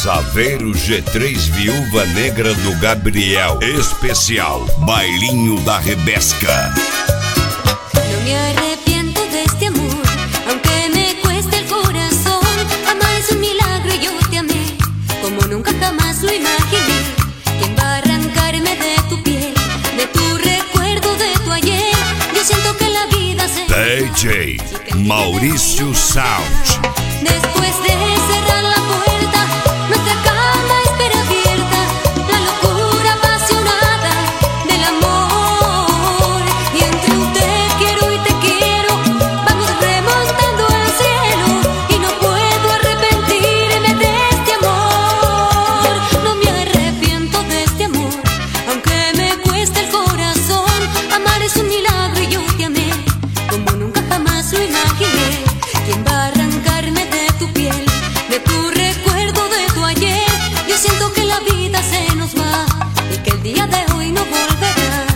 Saveiro G3 Viúva Negra do Gabriel. Especial Bailinho da Rebesca. No me arrepiento de este amor, aunque me cueste el corazón. Amar es un milagro y yo te amé como nunca jamás lo imaginé. ¿Quién va a arrancarme de tu piel, de tu recuerdo, de tu ayer? Yo siento que la vida se... DJ Maurício Sound. Después de cerrar la puerta, nuestra cama espera abierta, la locura apasionada del amor. Y entre un te quiero y te quiero, vamos remontando al cielo, y no puedo arrepentirme de este amor. No me arrepiento de este amor, aunque me cueste el corazón. Amar es un milagro y yo te amé como nunca jamás lo imaginé. ¿Quién va a arrancarme de tu piel, de tu recuerdo, de tu ayer? Yo siento que la vida se nos va y que el día de hoy no volverá.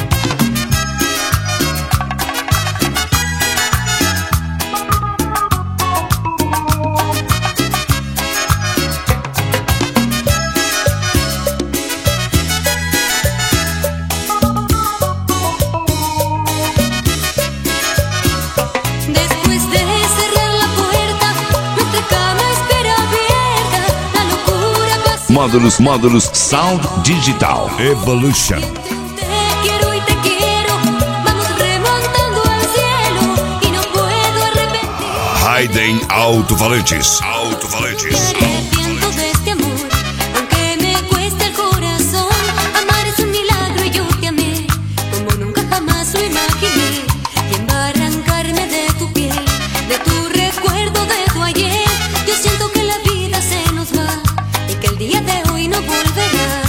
Después de cerrar la puerta, nuestra cama espera abierta, la locura apasionada. Módulos Sound Digital Evolution. Entre un te quiero y te quiero, vamos remontando al cielo, y no puedo arrepentir. Hayden Alto-Falantes. Me arrepiento de este amor, aunque me cueste el corazón. Amar es un milagro y yo te amé como nunca jamás lo imaginé. ¿Quién va a arrancarme de tu piel, de tu recuerdo, de tu ayer? Yo siento que la vida se nos va y que el día de hoy no volverá.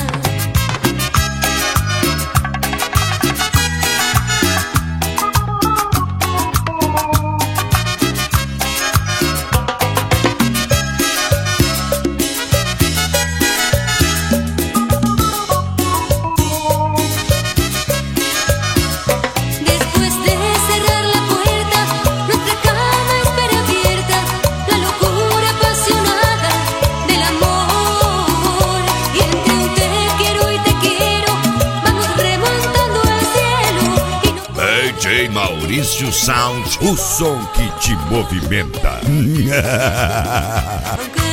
Después de cerrar la puerta, nuestra cama espera abierta, la locura apasionada del amor. Y entre un te quiero y te quiero, vamos remontando al cielo, y no... DJ Maurício Sound. O som que te movimenta. Aunque